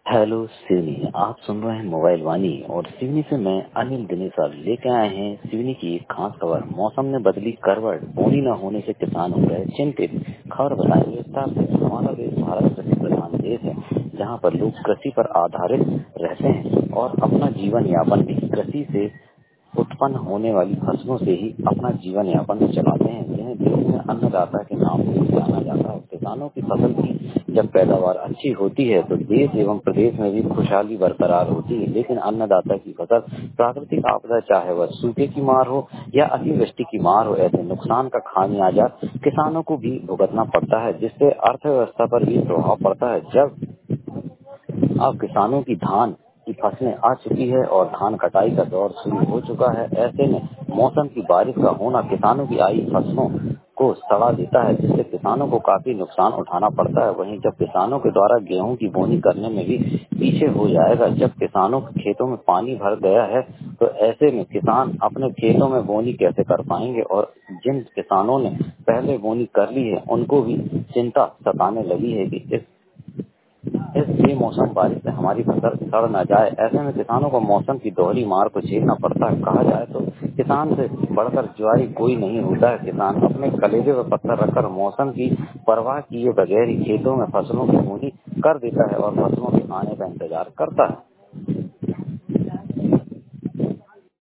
Hello Seoni, आप सुन रहे हैं मोबाइल वाणी और सिवनी से मैं अनिल दिनेश अब लेके आए हैं सिवनी की एक खास खबर। मौसम ने बदली करवट, बोनी न होने से किसान हो गए चिंतित। खबर बताएंगे विस्तार से। हमारा देश भारत कृषि प्रधान देश है, जहां पर लोग कृषि पर आधारित रहते हैं और अपना जीवन यापन भी कृषि से उत्पन्न होने वाली फसलों से ही अपना जीवन यापन चलाते हैं, जिन्हें देश में अन्नदाता के नाम से जाना जाता है। किसानों की फसल की जब पैदावार अच्छी होती है तो देश एवं प्रदेश में भी खुशहाली बरकरार होती है, लेकिन अन्नदाता की फसल प्राकृतिक आपदा, चाहे वह सूखे की मार हो या अतिवृष्टि की मार हो, ऐसे नुकसान का खामियाजा किसानों को भी भुगतना पड़ता है, जिससे अर्थव्यवस्था पर भी प्रभाव पड़ता है। जब अब किसानों की धान की फसलें आ चुकी है और धान कटाई का दौर शुरू हो चुका है, ऐसे में मौसम की बारिश का होना किसानों की आई फसलों को सड़ा देता है, जिससे किसानों को काफी नुकसान उठाना पड़ता है। वहीं जब किसानों के द्वारा गेहूं की बोनी करने में भी पीछे हो जाएगा, जब किसानों के खेतों में पानी भर गया है तो ऐसे में किसान अपने खेतों में बोनी कैसे कर पाएंगे, और जिन किसानों ने पहले बोनी कर ली है उनको भी चिंता सताने लगी है कि इस बेमौसम बारिश से हमारी फसल सड़ न जाए। ऐसे में किसानों को मौसम की दोहरी मार को झेलना पड़ता है। कहा जाए तो किसान से बढ़कर जुआरी कोई नहीं होता है। किसान अपने कलेजे पर पत्थर रखकर मौसम की परवाह किए बगैर ही खेतों में फसलों की बोनी कर देता है और फसलों के आने का इंतजार करता है।